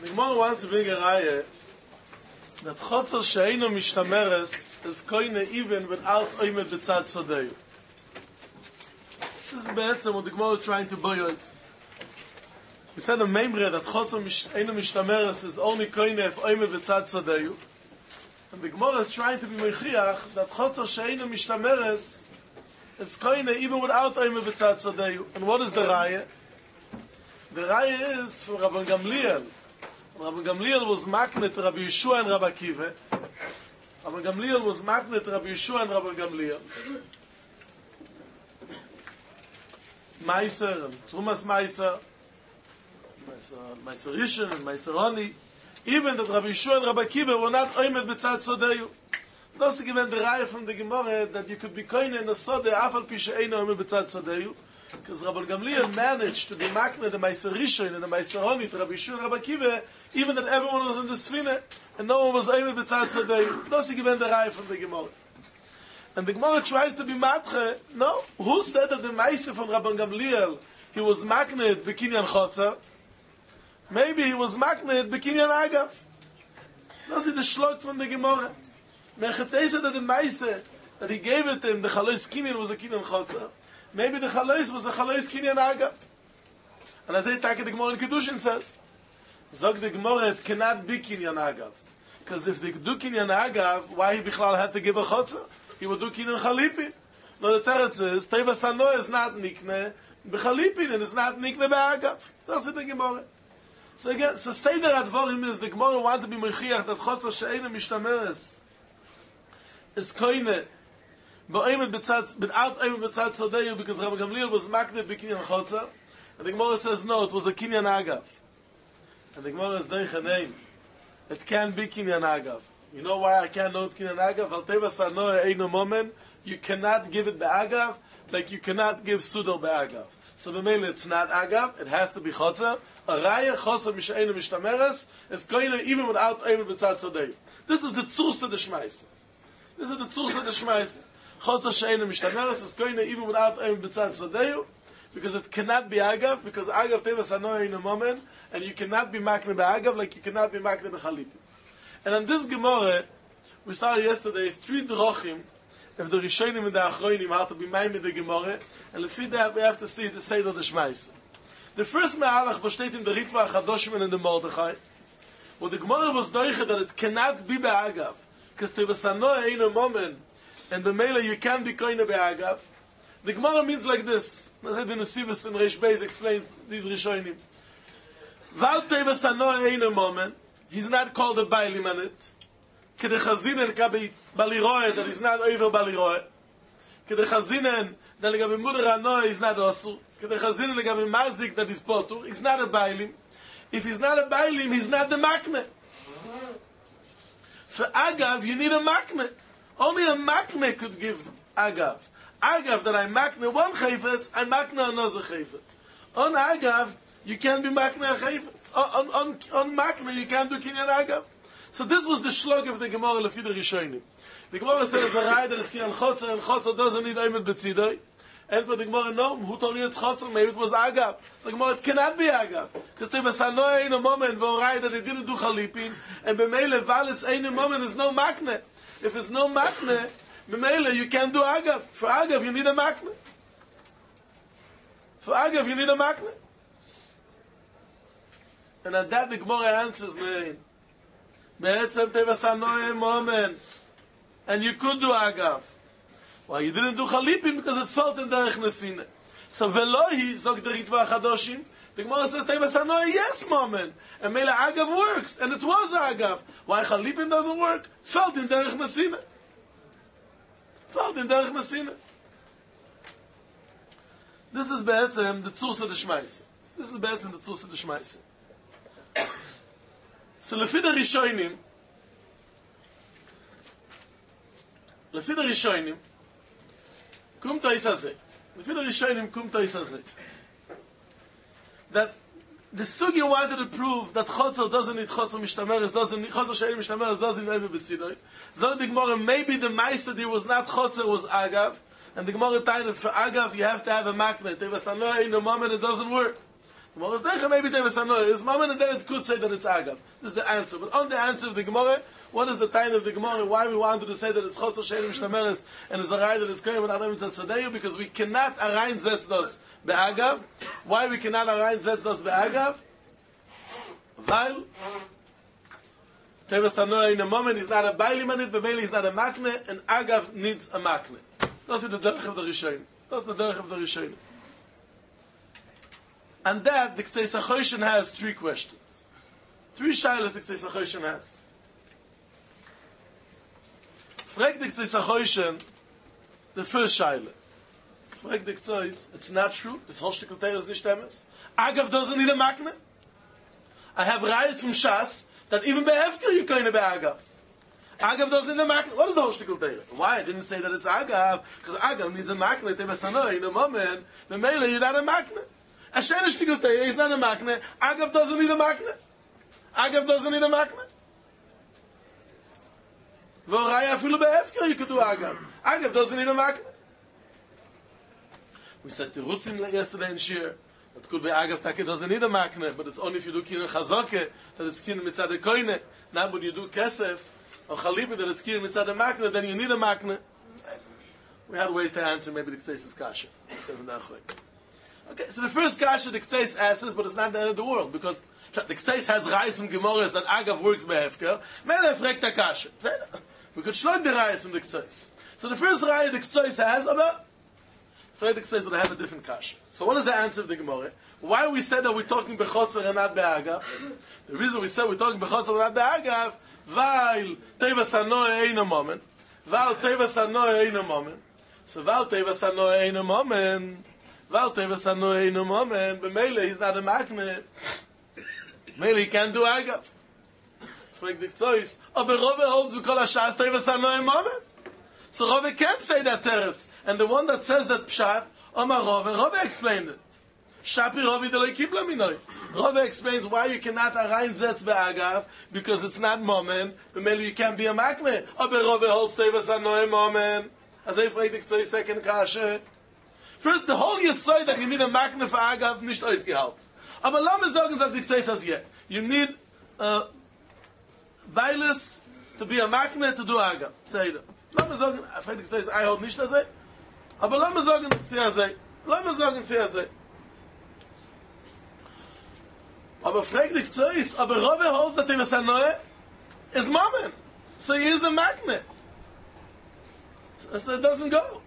The Gemara wants to bring a raya that Chotzer she'eino mishtameres is koine even without oimed b'tzad sodeyu. This is be'etzem what the Gemara is trying to buy us. We said in Memre that Chotzer she'eino mishtameres is only koine if oimed b'tzad sodeyu. And the Gemara is trying to be mechiach that Chotzer she'eino mishtameres is koine even without oimed b'tzad sodeyu. And what is the raya? The raya is for Rabban Gamliel. Rabban Gamliel was magnet Rabbi Yeshua and Rabbi Akiva. Rabban Gamliel was magnet Rabbi Yeshua and Rabban Gamliel. Meiser and Trumas Meiser Rishon and Meiser Honi. Even that Rabbi Yeshua and Rabbi Akiva were not oimed b'tzad sodeyu. That's to give the raya from the Gemara that you could be koine in the sodeh afal pi she'eino oimed b'tzad sodeyu. Because Rabban Gamliel managed to be magnet the Meiser Rishon and the Meiser Honi to Rabbi Yeshua and Rabbi Akiva, even that everyone was in the Sfine, and no one was able to b'tzad sodeyu. That's to give the raya from the Gemara. And the Gemara tries to be matche. No, who said that the Meiser from Rabban Gamliel he was magnet b'kinyan chotzer? Maybe he was magnet b'kinyan agav. That's the shlok from the Gemara. Mechatei said that the Meiser that he gave it to him, the chalois kinyan was a kinyan chotzer. Maybe the chalois was a chalois kinyan agav. And as I take the Gemara in Kedushin says, Zog the Gemara, it cannot be kinyan agav. Because if they do kinyan agav, why he bichlal had to give a chotzer? He would do kinyan chalipin. No, the teretz is, Teva Sano is not nikne b'chalipin, and it's not nikne b'agav. That's it, the Gemara. So again, so say that Advarim is, the Gemara want to be mechiach that chotzer she'eino mishtameres is koine b'oimed b'tzad, without oimed b'tzad sodeyu, because Rabban Gamliel was makne b'kinyan chotzer, and the Gemara says, no, it was a kinyan agav. And the Gemara is doich name. It can be kinyan agav. You know why I can't know it's kinyan agav? Al teva sanoe eino momen. You cannot give it be'agav like you cannot give sudor be'agav. So b'meile it's not agav. It has to be chotzer. A raya chotzer mishe'eino mishtameres is going even without oimed b'tzad sodeyu. This is the tzursa de shmeise. This is the tzursa de shmeise. Chotzer she'eino mishtameres is going even without oimed b'tzad sodeyu. Because it cannot be agav, because agav teva sanoe in a moment, and you cannot be makne be'agav like you cannot be makne be'chalipin. And on this Gemara, we started yesterday, is 3 drochim, if the Rishonim and the Achroinim how to be made with the Gemara, and lefi that we have to see the Seder de Shmeise. The first me'alach was stated in the Ritva HaChadoshim and in the Mordechai, where the Gemara was doiche that it cannot be be'agav, because teva sanoe in a moment, and b'meila you can't be koine be'agav. The Gemara means like this. I said the Nesivus and Reish Beis explained these Rishonim. Val teva sanoe in a moment, he's not called a Bailim on it. Kede chazinen kabe baliroe, that is not over baliroe. Kede chazinen, that legabe muder anoe is not osur. Kede chazinen legabe mazik, that is potur. He's not a Bailim. If he's not a Bailim, he's not the makne. For agav, you need a makne. Only a makne could give agav. Agav, that I makne one chayfetz, I makne another chayfetz. On agav, you can't be makne a chayfetz. On makne, you can't do kinyan agav. So this was the shlog of the Gemara lefi the Rishonim. The Gemara said it's a raya that it's kinyan chotzer, and chotzer doesn't need oimed b'tzidoi. And for the Gemara, no, who told you it's chotzer? Maybe it was agav. So the Gemara, it cannot be agav. Because teva sanoe in a moment, v'oraya that they didn't do chalipin, and b'meile valitz ein a moment is no makne. If it's no makne, b'meile you can't do agav. For agav you need a makne. For agav you need a makne. And at that the Gemara answers me. Be'etzem teva sanoe moment. And you could do agav. Why you didn't do chalipin? Because it felt in derech nesine. So velohi, zog the Ritva HaChadoshim, the Gemara says teva sanoe, yes moment. And mele agav works. And it was agav. Why chalipin doesn't work? Felt in derech nesine. Felt in derech nesine. This is be'etzem the tzursa de shmeise. This is be'etzem the tzursa de shmeise. So lefi the Rishonim, kum tois hazeh. Lefi the Rishonim, kum tois hazeh. That the sugi wanted to prove that chotzer doesn't need chotzer mishtameres, doesn't need chotzer she'ein mishtameres, doesn't need b'tzidoi. Zog the Gemara, maybe the ma'aser there was not chotzer, was agav, and the Gemara time is for agav you have to have a maknet. Teva sanoe in a moment it doesn't work. Gemara is Decha, maybe Teves Hanoah is Mammon, and then it could say that it's Agav. This is the answer. But on the answer of the Gemara, what is the time of the Gemara? Why we wanted to say that it's Chotzer Shein Mishtameres and it's a Rai that is Kohen with Adam Tzadeu? Because we cannot Arayin Zetzdos be'Agav. Why we cannot Arayin Zetzdos be'Agav? Weil Teves Hanoah in a moment is not a Bailimanit, Bemeli is not a Makne, and Agav needs a Makne. That's the Derech of the Rishonim. That's the Derech of the Rishonim. And that, the Ktei Sachoshen has three questions. Three shaylas the Ktei Sachoshen has. Frag the Ktei Sachoshen, the first shayla. Frag the Ktei, it's not true, this Hoshtikel Teir is nicht emes. Agav doesn't need a makne. I have rayas from Shas, that even behefker you can't be Agav. Agav doesn't need a makne. What is the Hoshtikel Teir? Why? I didn't say that it's Agav, because Agav needs a makne, Teves Hanoah, in a moment, the Mele, you're not a makne. A Shenish Tikulteir is not a makne. Agav doesn't need a makne. Agav doesn't need a makne. V'oraya afilu be'efker you could do Agav. Agav doesn't need a makne. We said Tirutzim yesterday in Shir that could be Agav Taki doesn't need a makne, but it's only if you do Kinen Chazake that it's Kinen Mitzad Koine. Now when you do Kesef or Chalipi that it's Kinen Mitzad Makne, then you need a makne. We had ways to answer maybe the Ktei's Kasha. Okay, so the first kasha the Ktei's asks, but it's not the end of the world, because the Ktei's has rayas from Gemorahs that Agav works behefker. Mele fragt the kasha. We could shloik the rayas from the Ktei's. So the first raya the Ktei's has, but fragt the Ktei's would have a different kasha. So what is the answer of the Gemorah? Why we said that we're talking bechotzer and not be'agav? The reason we said we're talking bechotzer and not be'agav, weil Teves Hanoah ein a moment, weil Teves Hanoah ein a moment. So weil Teves Hanoah ein a moment, Val Teves Hanoah in a moment, but Mele he's not a magnet. Mele he can't do Agav. Frag the Ktei's, aber Rove holds with Kol HaShas Teves Hanoah in a moment. So Rove can't say that teretz. And the one that says that Pshat, Omar Rove explained it. Shapi Rove deloi kibla minoi. Rove explains why you cannot arayin zetz be'agav, because it's not moment, but Mele you can't be a magnet. Aber Rove holds Teves Hanoah in a moment. As I frag the Ktei's second kasha. First, the whole Yesod that you need a makne for Agav, nicht ausgehalten. Aber lass mich sagen, sagt die Ktei's as yet. You need Bailis to be a makne to do Agav. Say that. Lass mich sagen, I frage die Ktei's, I hold nicht das. Aber lass mich sagen, sie as. Lass mich sagen, sie as. Aber frage die Ktei's, aber Rove holds that Teves Hanoah is Mammon. So he is a makne. So it doesn't go.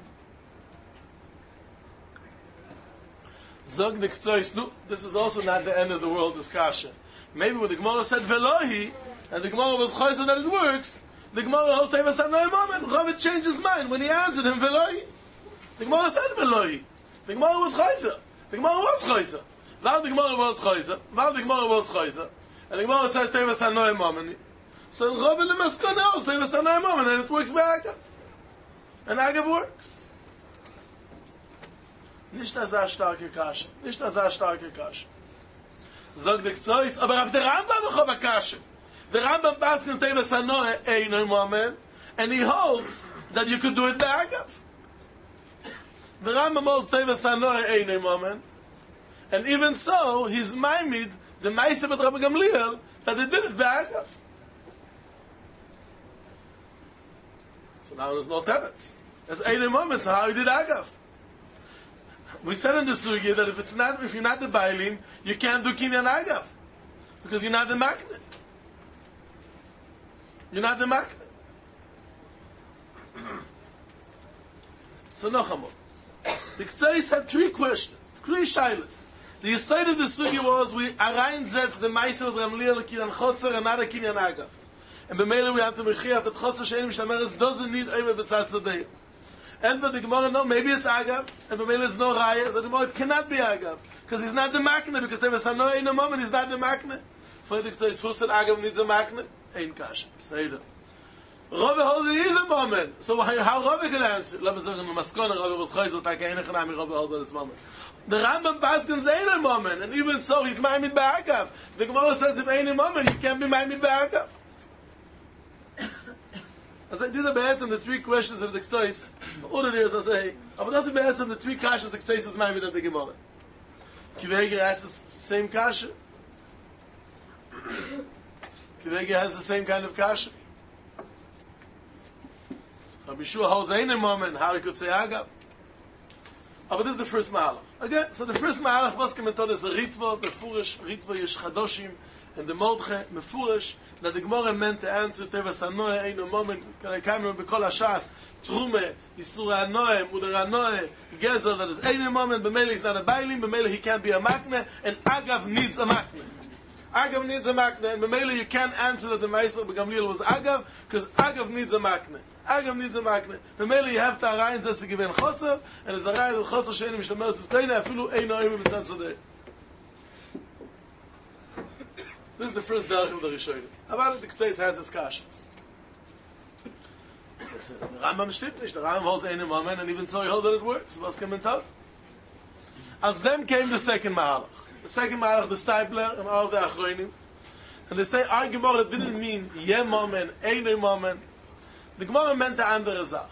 Zog the Ktei's, no, this is also not the end of the world discussion. Maybe when the Gemara said Velohi, and the Gemara was chayzer that it works, the Gemara holds Teves Hanoah moment. Rav changed his mind when he answered him Velohi. The Gemara said Velohi. The Gemara was chayzer. The Gemara was chayzer. Now the Gemara was chayzer. Now the Gemara was chayzer. And the Gemara says Teves Hanoah moment. So Rav in the Maskon knows Teves Hanoah moment, and it works by Agav. And Agav works. Nicht as a starke Kasche. Nicht as a starke Kasche. Sag the Ktei's, aber auf der Rambam noch aber Kasche. The Rambam passt in Teves Hanoah ein moment, and he holds that you could do it by Agav. The Rambam holds Teves Hanoah ein moment, and even so, he's maimed the Maaseh with Rabbi Gamliel that he did it by Agav. So now there's no teretz. There's ein moment, so how he did Agav. We said in the sugya that if you're not the Bailim, you can't do Kinyan Agav. Because you're not the Makne. You're not the Makne. So Nochamot. The Ktei's had three questions, three shaylas. The side of the sugya was, we arayin zetz the Maaseh with Gamliel Kinyan Chotzer and not a Kinyan Agav. And b'meila we have to mechiach that Chotzer Shein Mishtameres doesn't need Omer B'tzad Tzadeu. And but the Gemara, no, maybe it's Agav, and the Mele is no Raya, so the Gemara, it cannot be Agav, because he's not the Makne, because Teves Hanoah in a moment, he's not the Makne. Friedrich says, who said Agav needs a Makne? Ein Kasha. Say that. Rove holds he is a moment. So how Rove can answer? Let me say, in the Maskon, Rove was chayzel, tak ein echanami, Rove holds at its moment. The Rambam Paskins ain't a moment, and even so, he's Ma'amid Ba'agav. The Gemara says, if ain't a moment, he can't be Ma'amid Ba'agav. I say, these are be'etzim the three questions of the Ktei's. Order is, I say, but that's be'etzim the three kashas the Ktei's is ma'amid of the Gemara. Kiveger has the same kasha. Kiveger has the same kind of kasha. Rabbi Yeshua holds any moment how he could say Agav. But this is the first Mahalach. Okay, so the first Mahalach was commented as a Ritva, Mefurish, Ritva Yesh Chadoshim, and the Mordche, Mefurish, that the Gemara meant to answer Tevas HaNoeh, Eino Moment, Kaimim B'Kol HaShas, Trume, Yisur HaNoeh, Muder HaNoeh, Gezer, that is Eino Moment, B'Mele is not a Bailim, B'Mele he can't be a Makne, and Agav needs a Makne. Agav needs a Makne, and B'Mele you can't answer that the Meiser B'Gamliel was Agav, because Agav needs a Makne. Agav needs a Makne. B'Mele you have to Arayin Zeh Given Chotzer, and as Arayin the Chotzer She'enim Shlomer Tzitayna, Afilu Eino Oimim B'Tzad Sodeh. This is the first derech of the Rishonim. Aval the Ktseis has his kashas. The Rambam stimmt nicht. The Rambam holds eine Moment, and even so he holds that it works. Was kann man tun? Als them came the second Mahalach. The second Mahalach, the Stipler, and all of the Achronim. And they say, our Gemara didn't mean ye moment, eine moment. The Gemara meant the andere Sach.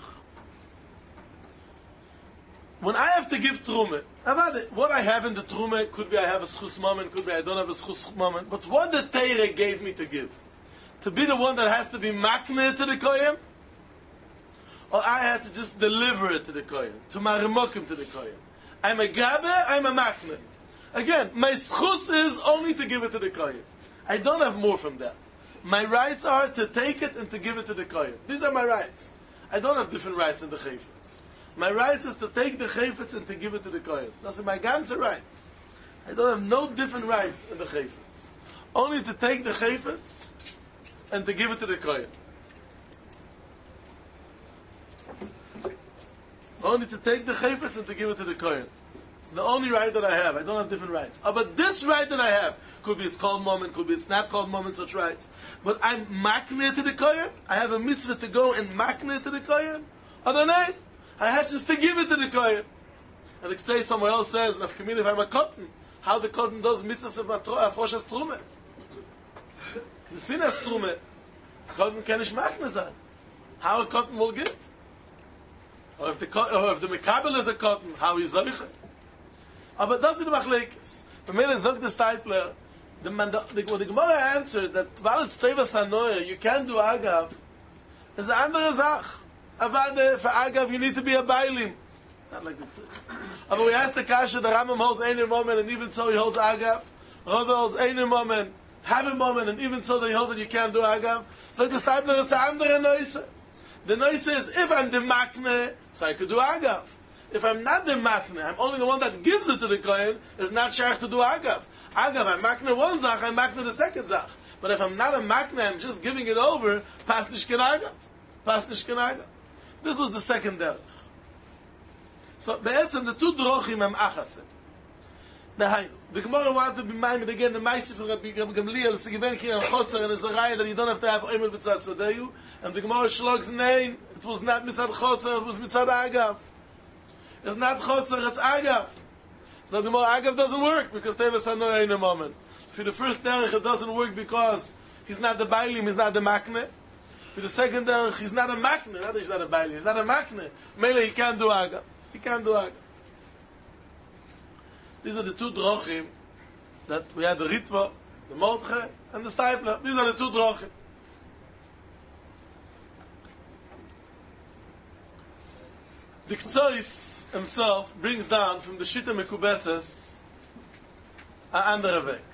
When I have to give Trume, what I have in the Trume, could be I have a schus moment, could be I don't have a schus moment, but what the Teire gave me to give? To be the one that has to be makne to the Koyim? Or I had to just deliver it to the Koyim, to my remokim to the Koyim? I'm a Gabe, I'm a makne. Again, my schus is only to give it to the Koyim. I don't have more from that. My rights are to take it and to give it to the Koyim. These are my rights. I don't have different rights in the Chayfetz. My rights is to take the Chayfetz and to give it to the Kohen. That's my ganze right. I don't have no different right in the Chayfetz. Only to take the Chayfetz and to give it to the Kohen. Only to take the Chayfetz and to give it to the Kohen. It's the only right that I have. I don't have different rights. But this right that I have, could be it's called moment, could be it's not called moment, such rights. But I'm makne to the Kohen. I have a mitzvah to go and makne to the Kohen. I don't know. I have just to give it to the Kohen. And the Ktseis somewhere else says, if I'm a cotton, how the cotton does mitzvahs of Afroshas Trume. The sin has Trume. Cotton can nicht makne sein. How a cotton will give. Or if the Mekabel is a cotton, how is Zoiche. But that's the Machlekes. For me, Zog the Stipler, the Gemara answered that while it's Tevas HaNoeh, you can't do Agav, is an andere Sach. Avade, for Agav, you need to be a Bailim. Not like the But we asked the Kasha, the Rambam holds Einer Moment, and even so he holds Agav. Rava holds Einer Moment, have a moment, and even so that he holds that you can't do Agav. So the Stipler, it's an andere Noise. The Noise is, if I'm the Makne, so I could do Agav. If I'm not the Makne, I'm only the one that gives it to the Kohen, it's not shaykh to do Agav. Agav, I'm Makne one Zach, I'm Makne the second Zach. But if I'm not a Makne, I'm just giving it over, pas nishken Agav. Pas nishken Agav. This was the second derech. So, be'etzem, the two drochim am achasem. The Gemara wanted to be maimed again, the Maisi from Rabbi Gamliel, it's given here in Chotzer, and it's a raya that you don't have to have Oimel B'tzad Sodeyu, and the Gemara shlogs name, it was not Mitzad Chotzer, it was Mitzad Agav. It's not Chotzer, it's Agav. So the Gemara Agav doesn't work, because Tevas HaNoeh in a moment. For the first derech, it doesn't work because he's not the Bailim, he's not the Makne. For the second derech, he's not a makne. Not that he's not a bailim. He's not a makne. Mele, he can't do Agav. He can't do Agav. These are the two drochim that we had the Ritva, the Mordche, and the Stipler. These are the two drochim. The Ktsois himself brings down from the Shita Mekubetzes a andere Weg.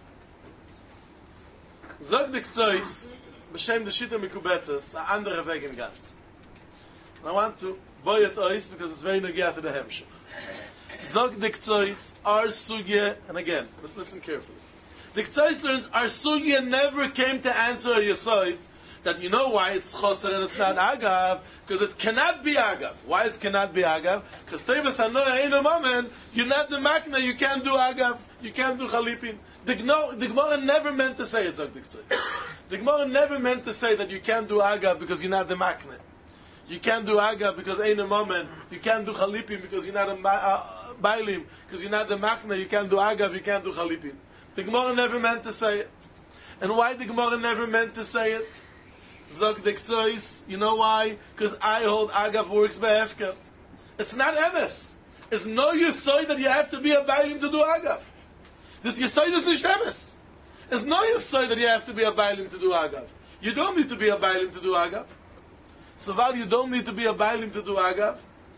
Zog the Ktsois b'shem the Shita Mekubetzes, a andere Weg in ganz. And I want to boy it ois because it's very negia to the Hemshech. Zog the Ktsois, our Sugye, and again, let's listen carefully. The Ktsois learns, our Sugye never came to answer a Yesoid that you know why it's Chotzer and it's not Agav, because it cannot be Agav. Why it cannot be Agav? Because Tevas HaNoeh ain't a moment, you're not the Makna, you can't do Agav, you can't do Chalipin. The Gemara never meant to say it, Zog the Ktsois. The Gemara never meant to say that you can't do Agav because you're not the Makne. You can't do Agav because ain't a moment. You can't do Chalipin because you're not a Bailim. Because you're not the Makne. You can't do Agav, you can't do Chalipin. The Gemara never meant to say it. And why the Gemara never meant to say it? Zog the Ktsois. You know why? Because I hold Agav works by Hefker. It's not Emes. It's no Yesoid that you have to be a Bailim to do Agav. This Yesoid is nicht emes. It's no Yesoid that you have to be a Bailim to do Agav. You don't need to be a Bailim to do Agav. So while you don't need to be a Bailim to do Agav,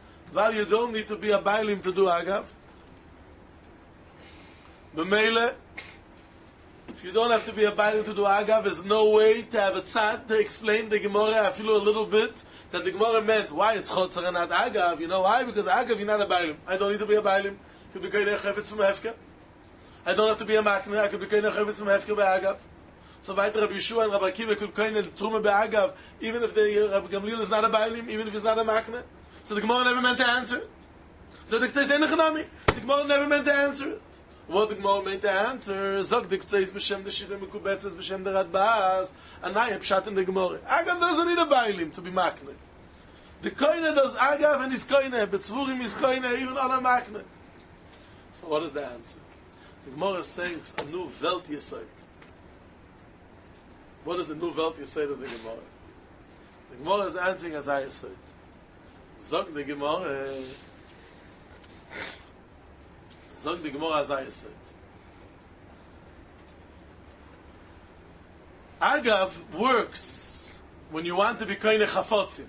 B'meile, if you don't have to be a Bailim to do Agav, there's no way to have a tzad to explain the Gemara, I feel a little bit, that the Gemara meant, why it's Chotzer and not Agav? You know why? Because Agav, you're not a Bailim. I don't need to be a Bailim. I could be Koinech Chefetz from Hefker. I don't have to be a Makne. I could be Koinech Chefetz from Hefker by Agav. So weiter Rabbi Yeshua and Rabbi Akiva could Koinech Trume by Agav, even if the Rabbi Gamliel is not a Bailim, even if he's not a Makne. So the Gemara never meant to answer it. So the Gemara never meant to answer it. What the Gemara meant to answer, Zog the Ktseis b'shem the Shita Mekubetzes b'shem the Radbaz, and I have shot in the Gemara. Agav doesn't need a Bailim to be Makne. The Koine does Agav and his Koine, Betzvurim is Koine, even on a Makne. So what is the answer? The Gemara is saying a new Welt Yesod. What is the new Welt Yesod of the Gemara? The Gemara is answering as I Yesod. Zog the Gemara as I Yesod. Agav works when you want to be Koine Chafotzim.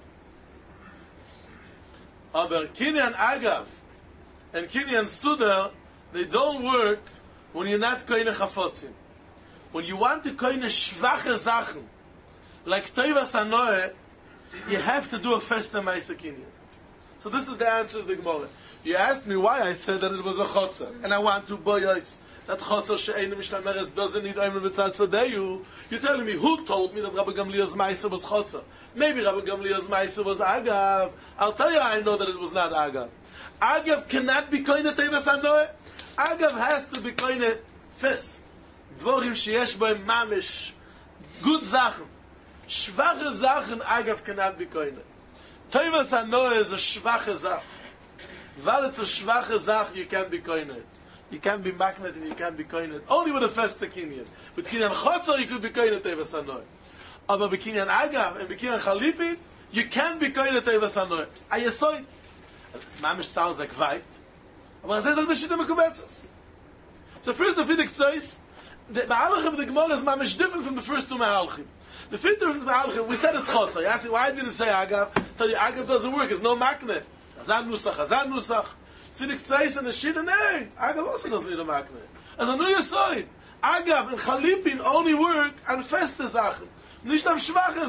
Aber Kinyan Agav and Kinyan Sudar, they don't work when you're not Koine Chafotzim. When you want to Koine Shvache Sachen, like Toivas Anoe, you have to do a Festa Maisa Kinyan. So this is the answer of the Gemara. You asked me why I said that it was a Chotzer, and I want to boyos that Chotzer She'einu Mishtameres doesn't need Omer B'tzad Sadeyu. You're telling me who told me that Rabbi Gamliel's Maisa was Chotzer? Maybe Rabbi Gamliel's Maisa was Agav. I'll tell you I know that it was not Agav. Agav cannot be Koine Teivas Anoe. Agav has to be Koine Fest. Dvorim sheyesh boim mamish. Good Sachen. Schwache Sachen, Agav cannot be Koine. Teivas Anoe is a Schwache Sach. While it's a Schwache Sach, you can't be Koine. You can't be Maknet and you can't be Koine. Only with a Fest Kinyan. With Kinyan Chotzer, you could be Koine Teivas Anoe. Aber bei Kinyan Agav and bei Kinyan Chalipin, you can't be Koine Teivas Anoe. Ayesoy. It's mamish sounds like Vait. Aber das ist auch the Mekubetzes. So first the Fidik Tzois, the Ma'alachim of the Gemara is mamish different from the first two Ma'alachim. The fifth difference of Ma'alachim, we said it's Chotzer. You ask me, why did it say Agav? I tell you, Agav doesn't work, it's no Makne. Azan Nusach. Fidik Tzois and the Shida, no. Agav also doesn't need a Makne. As a new Yesoid, Agav and Chalipin only work on feste Sachen. Nicht auf schwache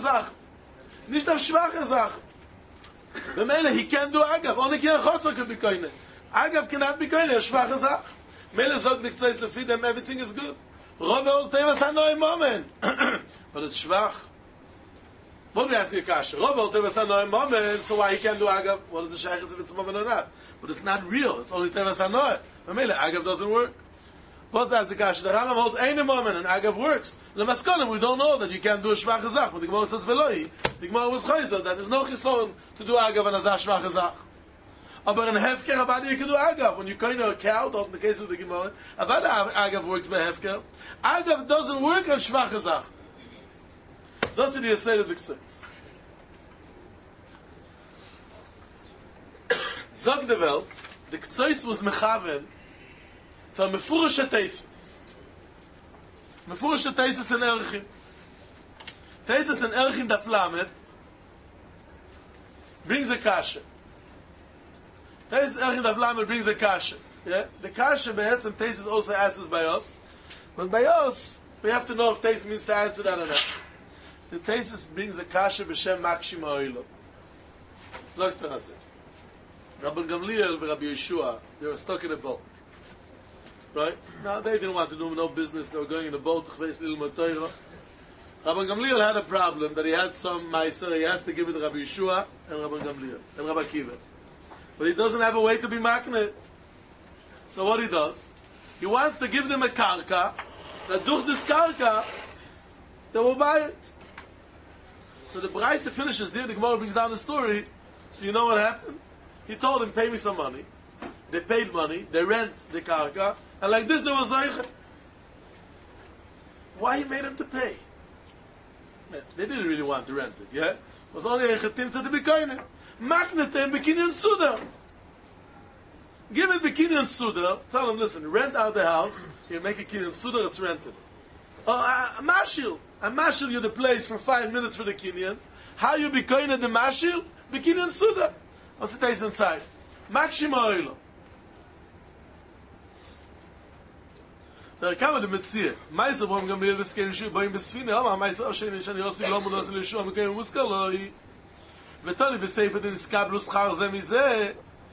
Sachen. B'meile, he can't do Agav. Only Kinyan Chotzer could be Koine. Agav cannot be Koine, a schwache Sach. Meile Zog the Ktzois lefi them, everything is good. Rove Oz Teivas Hanoi Momen. But it's schwach. What we ask you, Kasha? Rove Oz Teivas Hanoi Momen, so why he can't do Agav? What is the Sheikhs if it's Momen or not? But it's not real. It's only Teivas Hanoi. B'meile, Agav doesn't work. What's that, the Kasha? The Rambam holds Eine Momen, and Agav works. Lemaskonim, we don't know that you can't do a schwache Sach, but the Gemara says Veloi. The Gemara was Chayzer, that there's no Chison to do Agav and Azah schwache Sach. Aber in Hefker, Avada, you can do Agav. When you kind of a cow, in the case of the Gemara, Avada Agav works by Hefker. Agav doesn't work on schwache Sach. That's the Yesed of the Ktzois. Zog the Welt, the Ktzois was Mechaven to a Mefurische Teisves. Mefurische Teisves in Erchim. Teisves in Erchim da Flamet brings a Kasha. Teisves Erchim da Flamet brings a Kasha. Yeah? The Kasha behetzim Teisves also asks by us. But by us, we have to know if Teisves means to answer that or not. The Teisves brings a Kasha b'shem Makshim Ha'oilo. Zog Terase. Rabbi Gamliel and Rabbi Yeshua, they were stuck in a boat. Right? Now, they didn't want to do no business. They were going in a boat. Rabbi Gamliel had a problem that he had some meiser. He has to give it to Rabbi Yeshua and Rabbi Gamliel and Rabbi Akiva. But he doesn't have a way to be maknet. So what he does, he wants to give them a karka, that durch this karka, they will buy it. So the Braise finishes there, the Gemara brings down the story, so you know what happened? He told them, pay me some money. They paid money, they rent the karka, and like this there was Zeiche. Why he made them to pay? They didn't really want to rent it, yeah? It was only a chetim to the bikoine. Maknetem bekinyan suda. Give it Kinyan Suda. Tell them, listen, rent out the house. You make a Kinyan Suda, it's rented. A mashil you the place for 5 minutes for the Kinyan. How you be koine the mashil? Be Kinyan Suda. What's it taste inside? Makshima oilo. Da kam der Metzir. Meiser warum gamel das kein Schuh beim Besfine, aber meiser schön schon Yossi Lomo das le Schuh, kein Muskaloi. ותולי בסייפה דנסקב לו שכר זה מזה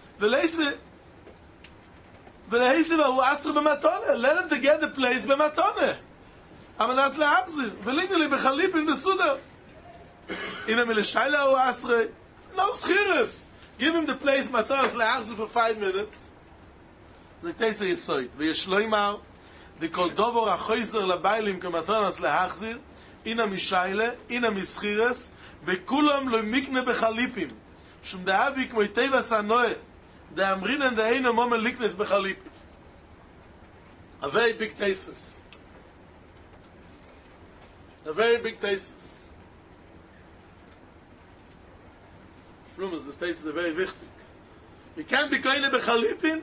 ולהיסי והוא אסר במתונה let him to get the place במתונה אבל אז להחזיר וליגה לי בחליפין בסודר הנה מלשיילה הוא אסר no סחירס give him the place מתונה אז להחזיר for 5 minutes זה תסר יסוית ויש לו אמר וכל דובר החויזר לביילים כמתונה אז להחזיר הנה משיילה הנה מסחירס בכולם לא מקנה בחליפים שום דאבי כמו טבע סנוה דאמרינן דאינו מומן ליקנס בחליפים a very big tasteless Rumors, this taste is very wichtig. You can't be kind בחליפים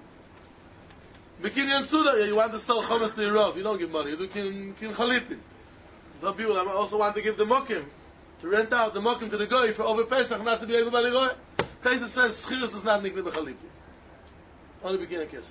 בקניין סודה. You want to sell hummus to your Rav, you don't give money, you do kin chalipin. Some people also want to give the mokim to rent out the mokim to the goy for over Pesach, not to be able to buy the goy. Pesach says schiris is not nikne b'chalipin. Only begin a kesef.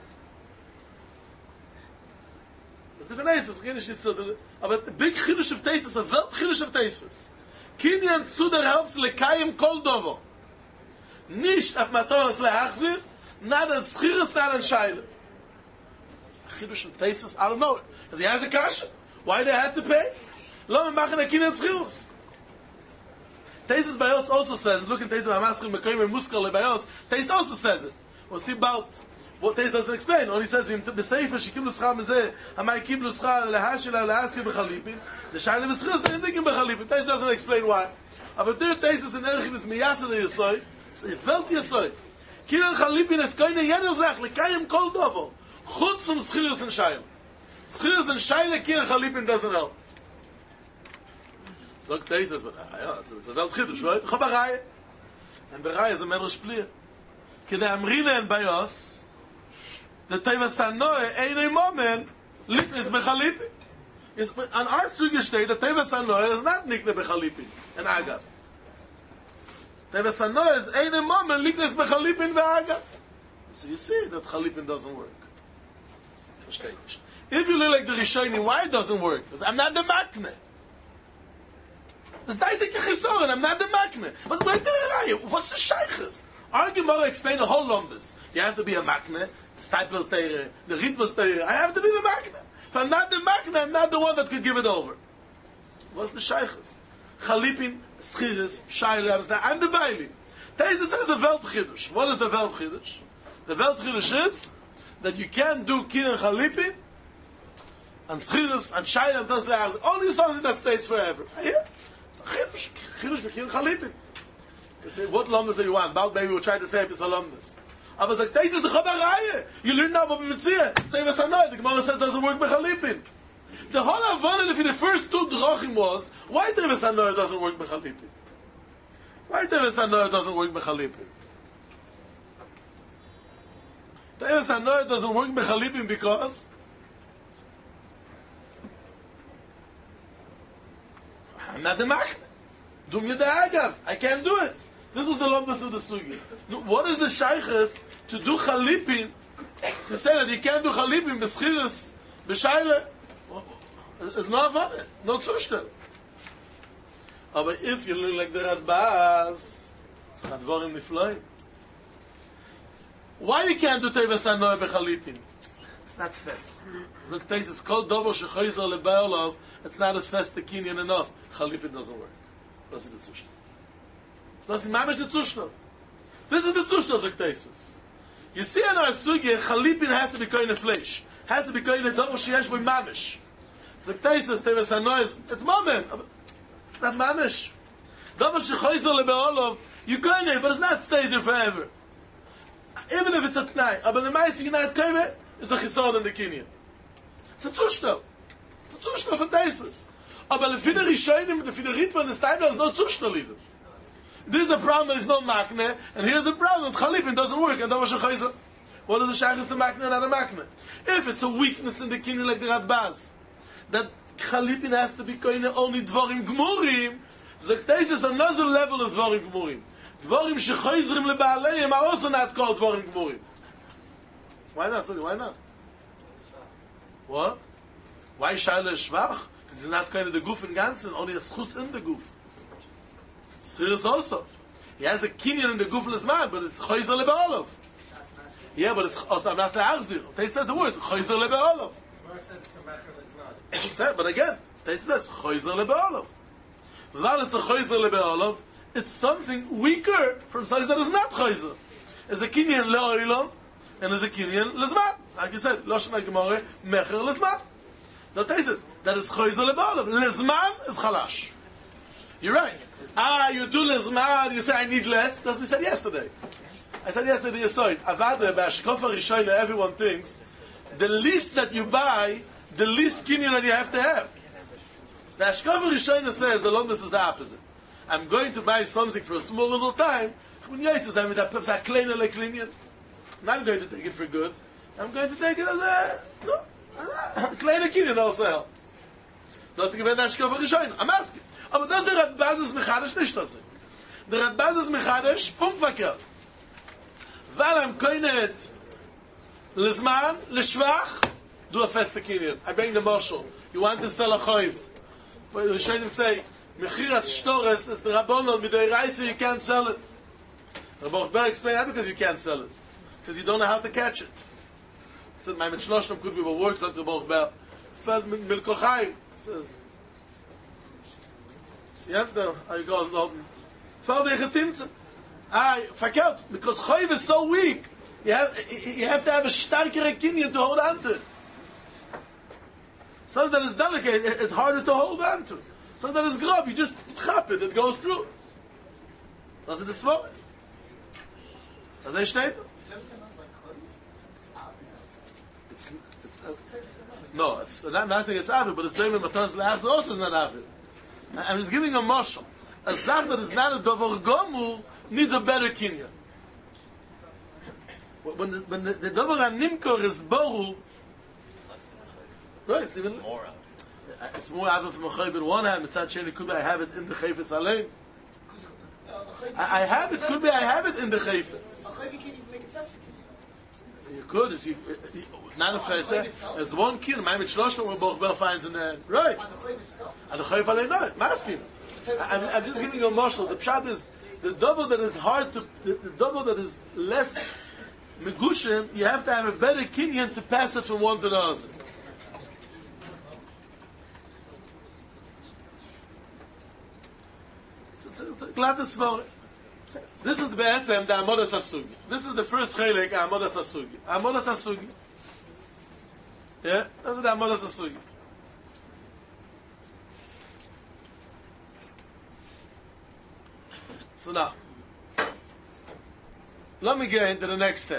It's different answers. But the big chidush of Tesis, a welt chidush of Tesis. Kinyan Suda helps lekayim kol dovo. Nicht auf matonas lehachzir, not on schiris, not on shaila. Chidush of Tesis, I don't know. Because he has a kasha. Why they had to pay? Lo me machen a kinyan schiris. Tesis Bayos also says, look in Tesis Bamaschim Mekoyim and Muskal Bayos, Tesis also says it. We'll see about what Tesis doesn't explain. Only says, B'Seifa, Shekiblu Schar Mezeh, Hamay Kiblu Schar, Lehashila, Lehaski B'Chalipin, the Shaila B'Schir, they're thinking B'Chalipin. Tesis doesn't explain why. But there Tesis in Erechim is Miyasa the Yesoy, Velt Yesoy. Kiran Chalipin is Koine Yeder Zach, Lekayim Kol Dovo, Chutz from Schiris and Shaila. Schiris and Shaila, Kiran Chalipin doesn't help. Look, Tesis, but it's a Welt Chidush, right? Chabaraya. And Baraya is a Medrash Pliya. Kidei Amrina and Bayos, the Teva Sanoe, Einei Momen, Lipnis Bechalipin. On our Suge state, the Teva Sanoe is not Nikne Bechalipin, and Agav. Teva Sanoe is Einei Momen, Lipnis Bechalipin ve'Agav. So you see that Chalipin doesn't work. If you look like the Rishonim, why it doesn't work? Because I'm not the Makne. I'm not the makne. What's the shaykhs? Our Gemara explain the whole lumbus. You have to be a makne, the stipler's teire, the ritva's teire. I have to be the makne. If I'm not the makne, I'm not the one that could give it over. What's the shaykhs? Chalipin, schiris, shayla, I'm the baili. Tesis says a Welt Chidush. What is the Welt Chidush? The Welt Chidush is that you can't do kin and chalipin and schiris and shayla does last. Only something that stays forever. Yeah? Chidush b'kin chalipin. What lumbus do you want? About maybe we'll try to say it's a lumbus. Aber sagt, this is a chabaraya. You learn now about Mitzvah. Tevas Hanoi. The Gemara says it doesn't work b'chalipin. The whole Havana, if in the first 2 drachim was, why Tevas Hanoi doesn't work b'chalipin? Why Tevas Hanoi doesn't work b'chalipin? Tevas Hanoi doesn't work b'chalipin because I'm not the machne. Do me the agav. I can't do it. This was the lumbus of the sugi. What is the shaykhs to do chalipin? To say that you can't do chalipin b'schiris, b'shayla, it's not valid. No zushtel. But if you look like the Radbaz, it's not dvorim nifloim. Why you can't do tevas hanoah b'chalipin? It's not fest. So the case is called dovo shechoizer lebeolov. It's not a fest the kinyan enough. Chalipin doesn't work. Das ist der Zustand. Das ist mamish the Zustand. This is the Zustand, sagt Teisvus. You see in our sugi, Chalipin has to be kind of flesh. Has to be kind of double sheyesh by mamish. Sagt Teisvus, Teves Hanois, it's moment. It's not mamish. Double shechoizer lebeolov, you kind of, but it's not stays there forever. Even if it's at night. But the meisting night came, it's a chisod in the kinyan. It's a Zustand. It's a Zustand from Teisvus. Aber the viele Rishonim, the viele Ritva, the Steibler is no Zushtal This is a problem, there is no Makne, and here's the problem, that Chalipin doesn't work, and that was a Chayza. What is the shaykhs the makna and not a makna? If it's a weakness in the kinyan like the Radbaz, that Chalipin has to be koine only dvorim gmurim, Zaktais is another level of dvorim gmurim. Dvorim shechoizrim leba'aleim are also not called dvorim gmurim. Why not? Sorry, why not? What? Why Shaila Shvach? Because he's not kind of the goof in Ganzen, only a schus in the goof. Schus also. He has a kinyan in the goofless man, but it's choizer lebe'olov. Yeah, but it's also Amnas le'achzir. They said the words, choizer lebe'olov. But again, they said, choizer lebe'olov. While it's a choizer lebe'olov, it's something weaker from something that is not choizer. It's a kinyan le'oilom, and it's a kinyan le'zman. Like you said, Lashon HaGemara, mecher le'zman. The thesis, that is choizer lebe'olov. Le'zman is chalash. You're right. You do lezman, you say I need less. That's what we said yesterday. I said yesterday, you saw it. Avada, b'ashkofa rishayna, everyone thinks, the least that you buy, the least kinyan that you have to have. The Ashkofa rishayna says, the longest is the opposite. I'm going to buy something for a small little time, I'm not going to take it for good. I'm going to take it as a, no, kleiner kinyan also helps. Das ist gewähnt Ashkofa rishayna. I'm asking. Aber das der Radbaz ist mechadisch nicht das. Der Radbaz ist mechadisch, punktverkehrt. Weil am koinet lezman, leshvach, do a feste kinyan. I bring the marshal. You want to sell a choiv. But we should say, mechiras shtores is the rabbonon, with the reise you can't sell it. Rabbi Berg explained that because you can't sell it. Because you don't know how to catch it. He said, my mitshloshtam could be what works at the Rabbi Berg. Feld milkochayim. Says, you have to, I go, verkehrt, because Choiv is so weak, you have to have a starker kinyan to hold on to it. So that is delicate, it's harder to hold on to. So that is grob, you just chop it goes through. Das ist das Wort. Das ist steht. No, it's not saying it's avid, but it's doing Matas La'as also is not avid. I'm just giving a mashal. A zach that is not a dover gomur needs a better kinyan. When the dover animkor is boru, right? It's even more. It's more avid from a chayv on one hand. It's not sheni. Could be I have it in the chayfetz alein. I have it. Could be I have it in the chayfetz. A chayv you can't even make a festival. You could if you not a festival. There's one kinyan. My mitshloshim where both Bel finds in there. Right. And the chayv alein no. Masking. I'm just giving you a mashal. The pshat is the double that is hard to, the double that is less megushim. You have to have a better kinyan to pass it from one to the other. It's a glad to smell. This is the be'etzem, the Amodas Hasugi. This is the first chelik, Amodas Hasugi. Amodas Hasugi. Yeah, that's the Amodas Hasugi. So now, let me get into the next step.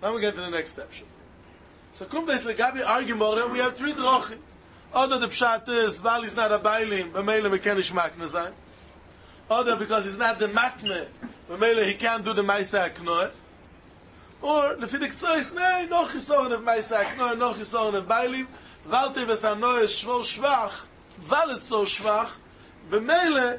So, come to the Gabi argument. We have three drochim. Other the pshat is, while he's not a bailim, b'meila we can't makne zayin. Other because he's not the makne, b'meila he can't do the ma'isa aknoe. Or the fidik tzois, nay, noch chisoron of ma'isa aknoe, noch chisoron of bailim, valte v'sanoe shvor shvach, valet so shvach, b'meila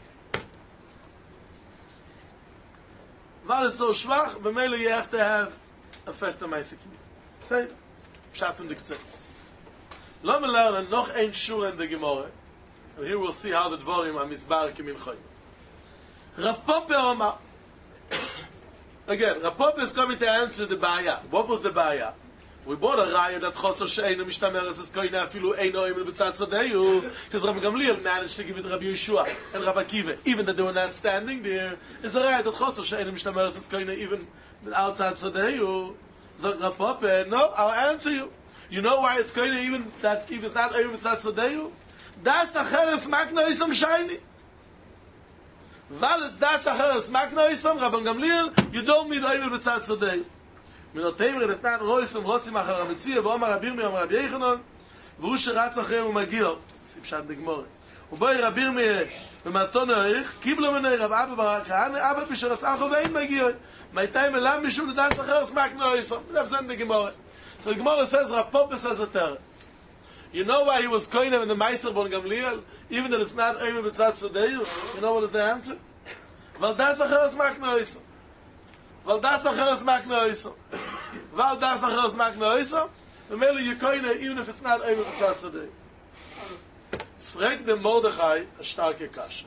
Weil es so schwach, b'meila you have to have a festa meisekim. Say, pshat from the Ktseis. Let me learn noch ein shur in the Gemara, and here we'll see how the dvorim are misbarakim in Choyim. Rav Papa Omar. Again, Rav Papa is coming to answer the baya. What was the baya? We bought a raya that chotzer she'einu mishtameres es koina afilu eino imel b'tzad tzadeu, because Rabbi Gamliel managed to give it to Rabbi Yeshua and Rabbi Akiva, even that they were not standing there. Is a raya that chotzer she'einu mishtameres es koina even outside tzadeu. Zog Rav Papa, no, I'll answer you. You know why it's koina even that if it's not imel b'tzad tzadeu? Das acheres makna isam shayni. Weil it's das acheres makna isam, Rabbi Gamliel, you don't need imel b'tzad tzadeu. מנותיהם רדתן רויסם רוצים אחר המציע ואומר רבי ירמיה ואומר רבי יחנון והוא שרץ אחריהם ומגיע סיפשט דגמורת ובואי רביר מאיר, ומתון העריך, קיבלו מני רב אבא ברק, אבא פשרצחו ואין מגיעו. מייתי מלם משום לדעת אחר סמק נויסו. That's in the Gemara. So the Gemara says, Rav Papa says a teretz. You know why he was koinem in the Meiser Bon Gamliel, even that it's not Oime B'tzad Sodeyu? You know what is the answer? Weil das achar smak neiso. Weil das achar smak neiso. Weil das achar smak neiso. And merely you koine, even if it's not Oime B'tzad Sodeyu. Frag the Mordechai a starke kasha.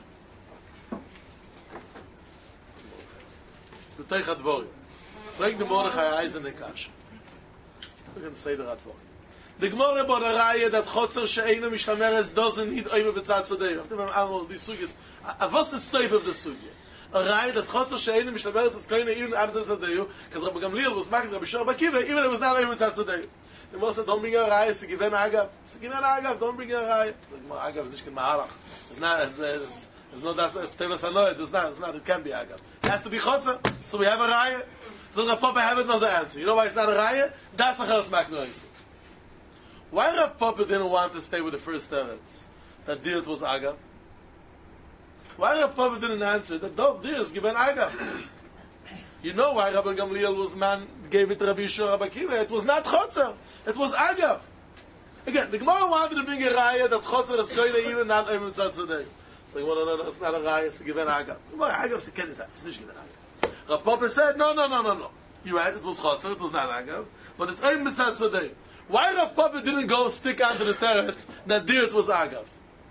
It's b'teich advorim. Frag the Mordechai a eisene kasha. We're going to say the advorim. The Gemara about the Raya that Chotzer she'einu mishtameres doesn't need Oime B'tzad Sodeyu. After I'm all these sugis. What's the save of the sugya? A Raya that Chotzer she'einu mishtameres is koine even Oime B'tzad Sodeyu, because Rabbi Gamliel was making Rabbi Shua Bakiva, even if it was not Oime B'tzad Sodeyu. The Gemara said, don't bring a Raya, it's a given Agav. It's a given Agav, don't bring a Raya. The Gemara Agav is nicht kein Mahalach. It's not, it's not, that's, it's Tevas Hanoi, it's not, it can be Agav. It has to be Chotzer, so we have a Raya. So the Papa have it, knows the answer. You know why it's not a Raya? That's a Cheres Maknois. Why Rav Papa didn't want to stay with the first teretz, that Dirt was Agav? Why Rav Papa didn't answer that Dirt is given Agav? You know why Rabbi Gamliel was man, gave it to Rabbi Yeshua Rabbi Akiva? It was not Chotzer, it was Agav. Again, the Gemara wanted to bring a Raya that Chotzer is going to even not Oime B'tzad Sodeyu. So you want to know, it's not a Raya, it's given Agav. Agav is a Kenizat, it's not given Agav. Rav Papa said, no. You're right, it was Chotzer, it was not Agav, but it's Oime B'tzad Sodeyu. Why Rav Papa didn't go stick onto the teretz that Dirt was Agav?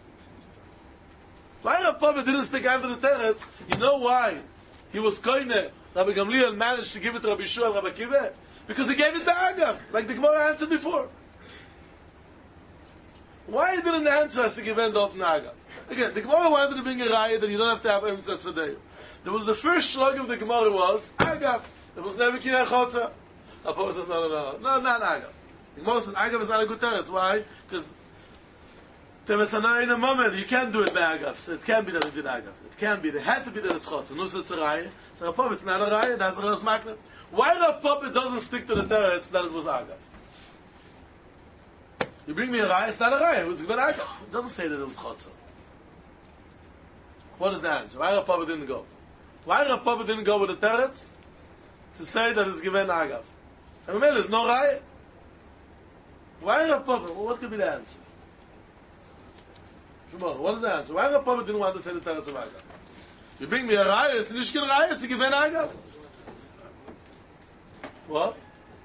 Why Rav Papa didn't stick onto the teretz? You know why? He was koine. Rabbi Gamliel managed to give it to Rabbi Yeshua and Rabbi Akiva because he gave it to Agav, like the Gemara answered before. Why he didn't answer as a given of Agav? Again, the Gemara wanted to bring a raya that you don't have to have Oime B'tzad Sodeyu. There was the first shlug of the Gemara was Agav. There was never Kinei Chotzer. Rav Papa says no, not Agav. The Gemara says Agav is not a good teretz. Why? Because Teves Hanoi in a moment you can't do it by Agav. So it can't be that it did Agav. It can't be. It had to be that it's Chotzer. No, it's a raya. So Rav Papa, it's not a raya. That's a Cheres Maknev. Why Rav Papa doesn't stick to the teretz that it was Agav? You bring me a raya, it's not a raya. It's given Agav. It doesn't say that it was Chotzer. What is the answer? Why Rav Papa didn't go? Why Rav Papa didn't go with the teretz to say that it's given Agav? And remember, there's no raya. Why Rav Papa? Well, what could be the answer? What is the answer? Why Rav Papa didn't want to say the teretz of Agav? You bring me a raya, it's nicht kein raya, it's given Agav. What?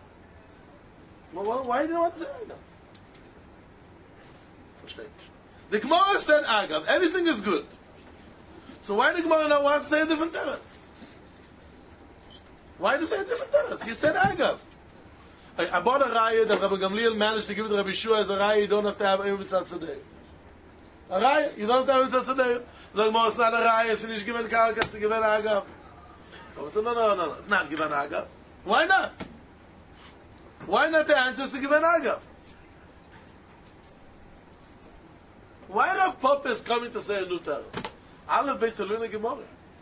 Well, why didn't you want to say Agav? The Gemara said Agav. Everything is good. So why the Gemara now wants to say a different teretz? Why to say a different teretz? You said Agav. I bought a raya that Rabbi Gamliel managed to give it to Rabbi Yeshua as a raya. You don't have to have Oime B'tzad Sodeyu. A raya, you don't have to have Oime B'tzad Sodeyu. The Gemara is not a raya. It's not given Karka. It's given Agav. I said no. Not given Agav. Why not? Why not the answer is given Agav? Why Rav Papa is coming to say a new teretz? Aleph based to learn a Gemara.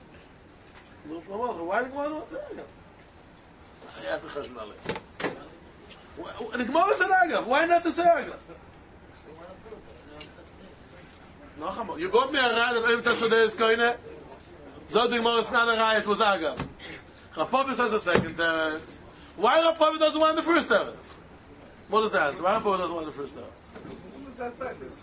Why the Gemara want to say Agav? The Gemara said Agav. Why not to say Agav? No, you brought me a raya that Oime B'tzad Sodeyu is koine. So the Gemara, it's not a raya, it was Agav. Rav Papa says a second teretz. Why Rav Papa doesn't want the first teretz? What is the answer? Why Rav Papa doesn't want the first teretz?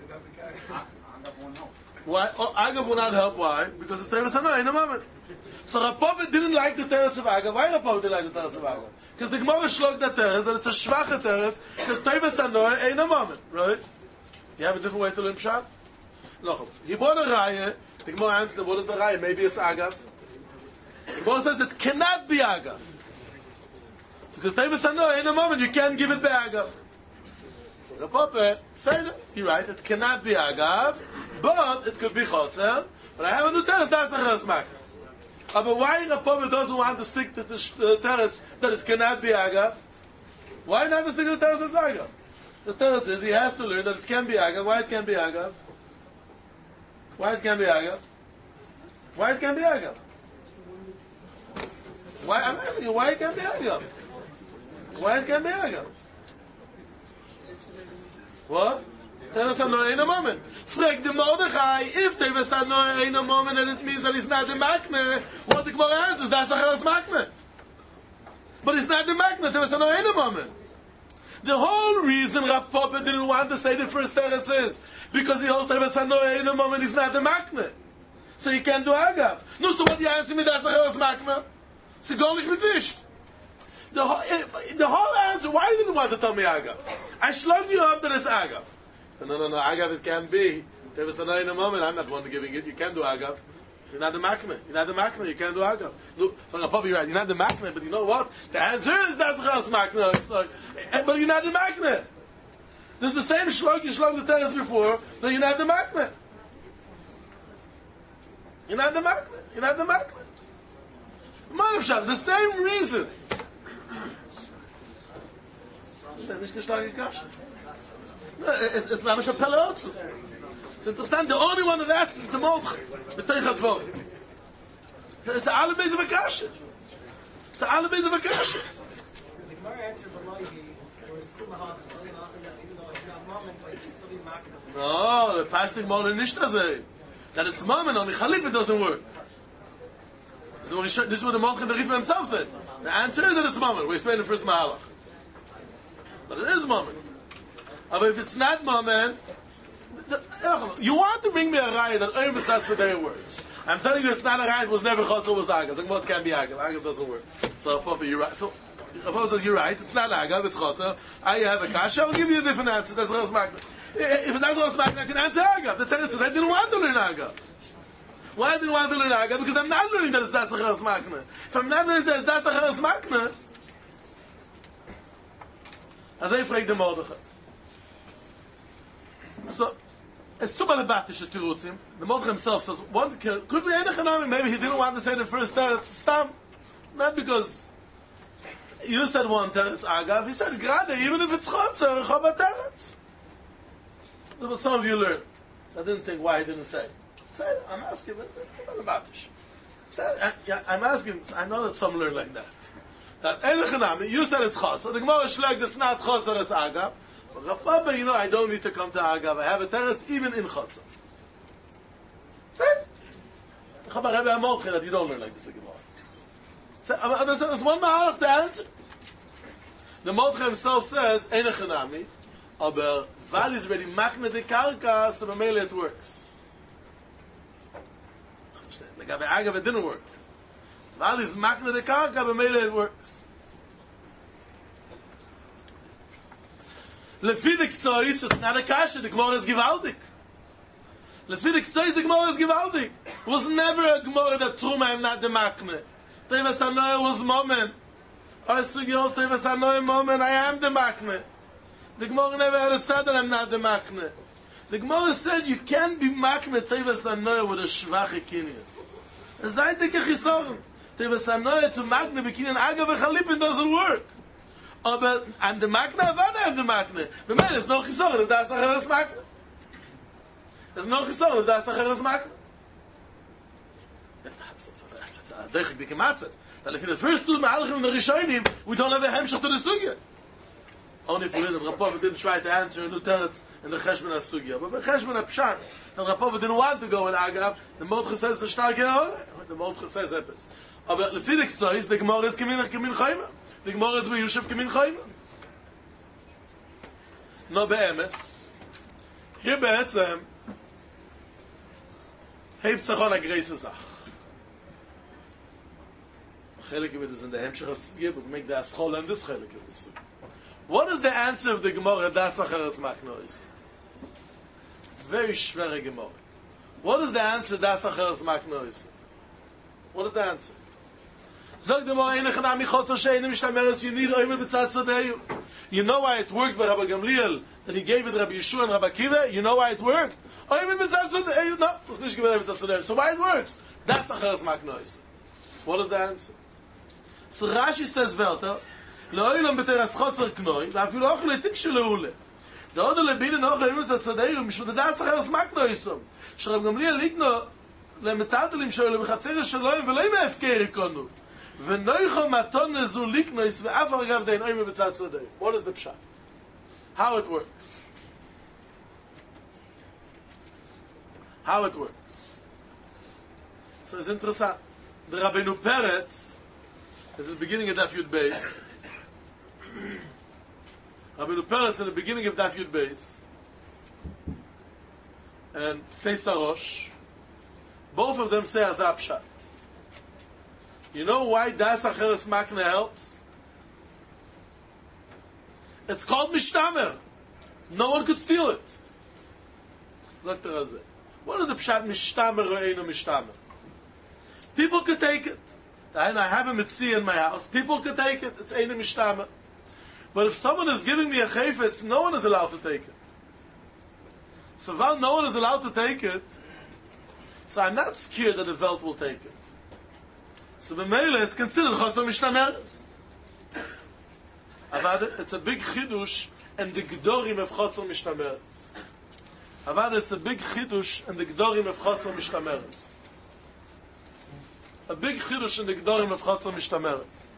Why? Agav will not help. Why? Because it's Teves Hanoi in a moment. So Rav Papa didn't like the teretz of Agav. Why Rav Papa didn't like the teretz of Agav? Because the Gemara shlogged that teretz, that it's a schwache teretz, because Teves Hanoi in a moment, right? You have a different way to learn Pshat? No. He brought a raya. The Gemara answered, what is the raya? Maybe it's Agav. The Gemara says it cannot be Agav. Because Teves Hanoi in a moment, you can't give it by Agav. So Rav Papa said, you're right, it cannot be Agav, but it could be Chotzer, but I have a new teretz, that's a Cheres Maknev. But why Rav Papa doesn't want to stick to the teretz that it cannot be Agav? Why not to stick to the teretz that's Agav? The teretz is, he has to learn that it can be Agav. Why it can't be Agav? Why it can't be Agav? Why it can't be Agav? Why, I'm asking you, why it can't be Agav? Why it can't be Agav? What? Teves Hanoi in a moment. Frag the Mordechai Mordechai, if Teves Hanoah ain't a moment and it means that he's not the Makne, what the Gemara answers, that's Acheres Makne. But he's not the Makne, Teves Hanoah ain't a moment. The whole reason Rav Papa didn't want to say the first teretz is because he holds Teves Hanoah ain't a moment, he's not the Makne. So he can't do Agav. No, so what you answer me, that's Acheres Makne? Sie gar nicht mit Wischt. The whole answer, why you didn't want to tell me Agav? I slugged you up that it's Agav. No, Agav it can't be. There was another moment, I'm not one to giving it, you can't do Agav. You're not the Makne. You're not the Makne, you can't do Agav. No, so I'll probably right, you're not the Makne, but you know what? The answer is that's Chas Makne. So, but you're not the Makne. This is the same slug you slugged the teretz before, but you're not the Makne. You're not the Makne. You're not the Makne. The same reason. Nicht geschlagen Kasche. It's mamish a pelle also. It's interesting. The only one that asks is the Mordechai. B'teichat vor. It's alle beze v'kashe. It's alle beze v'kashe. The Gemara answered the Loigi. There was two mahas. Even though it's not moment, but it's still be makna. No, the pashtik mole nicht azay. That it's moment on the chalip it doesn't work. This is what the Mordechai Berif himself said. The answer is that it's moment. We explained the first mahalach. But it is moment. But if it's not moment, you want to bring me a raya that Oyer B'tzad Tzadei works. I'm telling you it's not a raya, it was never Chotzer, it was Agav. The Gemara can't be Agav. Agav doesn't work. So Papa, you're right. So Papa says, you're right, it's not Agav, it's Chotzer. I have a kasha, I'll give you a different answer. That's Ros Makna. If it's not Ros Makna, I can answer Agav. The Teretz says, I didn't want to learn Agav. Why I didn't want to learn Agav? Because I'm not learning that it's Das Ros Makna. If I'm not learning that it's Das Ros Makna, as I frag the Mordechai. So, it's too balabatish to Tirutzim. The Mordechai himself says, could be any chanami, maybe he didn't want to say the first teretz, stam. Not because you said one teretz Agav, he said, grade, even if it's chotzer, chaba teretz. That's what some of you learned. I didn't think why he didn't say. Said, I'm asking, but balabatish. I'm asking, I know that some learn like that. That Elechanami, you said it's Chotzer. The Gemara Shleg, it's not Chotzer, it's Agav. But Rav Papa, I don't need to come to Agav. I have a teretz even in Chotzer. Right? Chabar Rebbe Amorche that you don't learn like this in Gemara. There's one mahalach to answer. The Mordechai himself says, Elechanami, aber Val is ready, Makne de Karka, so Mamele it works. Like Agav, it didn't work. Val is makna de karka, but maybe it works. Lefidik tzois, it's not a kasha, the Gemara is givaldik. Lefidik tzois, the Gemara is givaldik. It was never a Gemara that Truma am not the makna. Teves Hanoah was moment. I suggest Teves Hanoah moment, I am the makna. The Gemara never had a tzad that I'm not the makna. The Gemara said you can't be makna Teves Hanoah with a shvache kinyan. It's not a chisoron. Teves Hanoah to Makne B'kinyan Agav Echalipin doesn't work. But I'm the Makne, Avada I'm the Makne. But man, there's no Chisoron if that's Acheres Makne. There's no Chisoron if that's Acheres Makne. Deichik Dike Matzah. That if in the first two Ma'alachim and the Rishonim, we don't have a Hemshach to the Sugya. Only if we read that Rapova didn't try to answer in the Teretz in the Cheshbon HaSugya. But Cheshbon HaPshat, and Rapova didn't want to go with Agav, the Mordechai says it's a stark The Mordechai says Epes. Aber lefidik tzois, the Gemara is kemin chayma. The Gemara is b'yushav kemin chayma. No be'emes. Here be'etzem, heeft zachon a greise Sach. Chelik of it is in the Hemshech HaSugya, but make the Aschol and this chelik of this. What is the answer of the Gemara Das Acheres Makna is? Very schwere Gemara. What is the answer Das Acheres Makna is? What is the answer? You know why it worked by Rabbi Gamliel that he gave it Rabbi Yeshua and Rabbi Akiva? You know why it worked? No, so why it works? That's Acheres Makna. What is the answer? So Rashi says Velta, Lo'ilam b'teras chotzer knoi, ואפילו אוכל לתיק שלעולה. דעוד לבינה נוח הימת הצדאי, ומשום דדס Acheres Makna יסום. שרב גמליאל ליגנו למטלטלים שלו, בחצר שלוים, ולא עם ההפקר יקונו. ונויכו מתון נזו ליקנויס, ואף אגב דיין אוימה בצד צדאי. What is the pshat? How it works? how it works. So it's interesting. The Rabbeinu Peretz is in the beginning of Daf Yud Beis. Rabbeinu Peretz in the beginning of Daf Yud Beis. And Teisarosh. Both of them say Azab Pshat. You know why Das Acheres Makna helps? It's called Mishtamer. No one could steal it. Sagt Razeh. What is the Pshat Mishtamer or Eino Mishtamer? People could take it. And I have a Mitzvah in my house. People could take it. It's Eino Mishtamer. But if someone is giving me a Chayfetz, no one is allowed to take it. So while no one is allowed to take it, so I'm not scared that the Welt will take it. So b'meile, it's considered Chotzer Mishtameres. Avad, it's a big chidush and the Gdorim of Chotzer Mishtameres. Avad, it's a big chidush and the Gdorim of Chotzer Mishtameres. A big chidush and the Gdorim of Chotzer Mishtameres.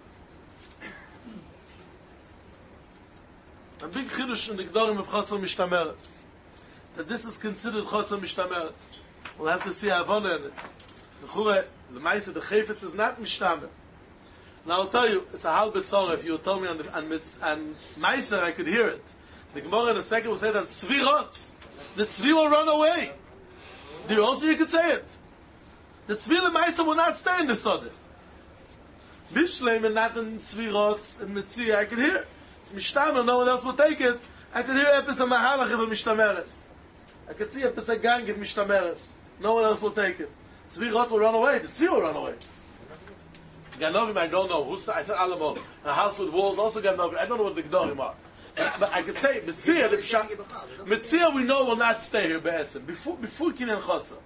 A big chidush and the Gdorim of Chotzer Mishtameres. That this is considered Chotzer Mishtameres. We'll have to see Havana in it. The Maisa, the Chayfetz is not Mishtamer. Now I'll tell you, it's a halb tzorah. If you told me on Maisa, I could hear it. The Gemara in a second will say that Tzvirotz, the Tzvi will run away. There also you could say it. The Tzvi and Maisa will not stay in the Sodeh. Bishleim and not in Tzvirotz and Mitzvah, I could hear it. It's Mishtamer, no one else will take it. I could hear Epis and Mahalach of Mishtameres. I could see Epis and Gang of Mishtameres. No one else will take it. Tzvi Rotz will run away. The Tzvi will run away. Ganovim, I don't know. I said Alamon. A house with walls, also Ganovim. I don't know what the Gdorim are. But I could say, Mitzvah we know will not stay here, Be'etzim. Before Kinyan Chotzer.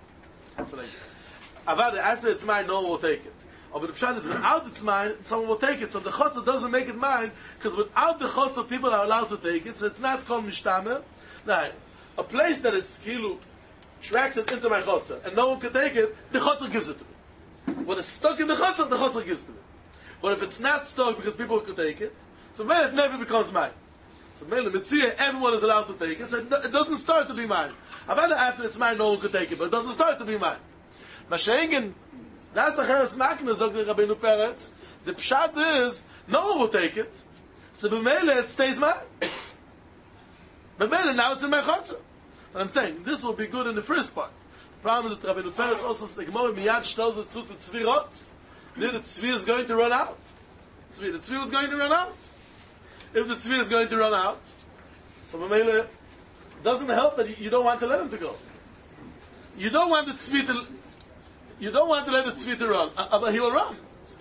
After it's mine, no one will take it. Or the Pshat is, without it's mine, someone will take it. So the Chotzer doesn't make it mine, because without the Chotzer, people are allowed to take it. So it's not called Mishtamer. Now, a place that is Kilu, tracked into my Chotzer, and no one can take it, the Chotzer gives it to me. When it's stuck in the Chotzer gives it to me. But if it's not stuck because people could take it, so then it never becomes mine. So mainly, Mitzvah, everyone is allowed to take it, so it doesn't start to be mine. After it's mine, no one could take it, but it doesn't start to be mine. Mashengen, that's the Cheres Makna, Zog the Rabbeinu Peretz, the Pshat is, no one will take it, so b'meile it stays mine. B'meile, now it's in my Chotzer. But I'm saying, this will be good in the first part. The problem is that Rabbeinu Peretz also says, the Gemara Miyad tells it to the Tzvi Rotz. Then the Tzvi is going to run out. The Tzvi is going to run out. If the Tzvi is going to run out, so Mamela, it doesn't help that you don't want to let him to go. You don't want the Tzvi to, you don't want to let the Tzvi to run, but he will run.